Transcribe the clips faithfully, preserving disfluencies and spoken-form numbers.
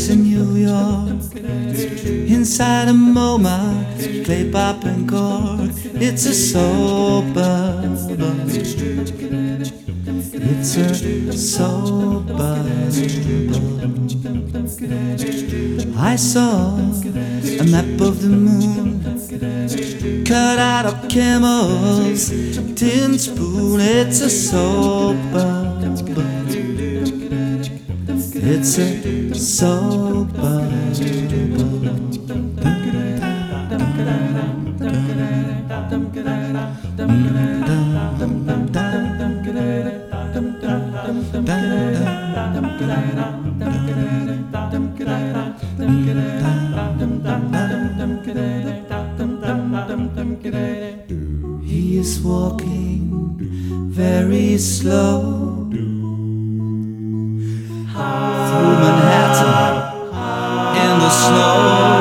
box in New York, inside a MoMA, clay pop and cork. It's a soap bubble. It's a soap bubble. I saw a map of the moon, cut out of camels, tin spoon. It's a soap bubble. It's a soap bubble. He is walking very slow through Manhattan in the snow.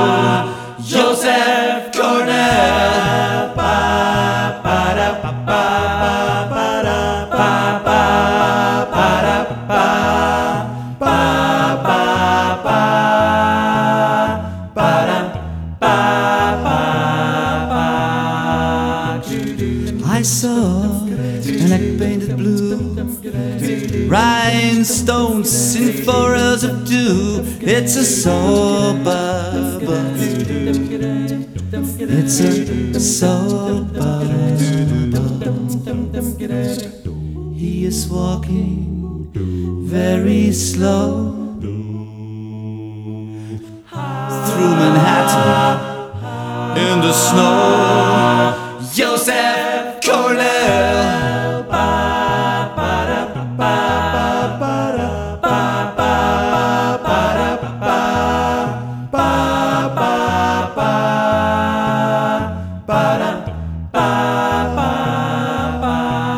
Joseph Cornell, ba ba da ba ba ba da ba ba ba da ba ba ba ba ba da ba ba. I saw an egg painted blue, rhinestones in forest of dew. It's a soap bubble. It's a soap bubble. He is walking very slow through Manhattan in the snow. Joseph Cornell, ba ba da ba ba ba da ba ba ba da ba ba ba ba ba da ba ba.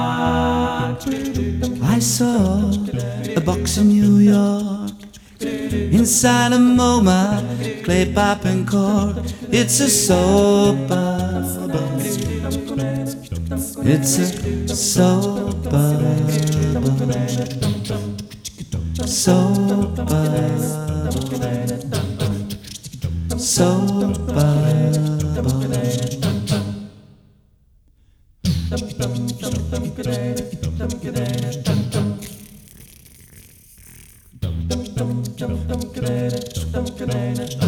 I saw a box in New York, inside a MoMA, clay pop and cork. It's a soap bubble. It's a soap bubble. Soap bubble. Soap bubble.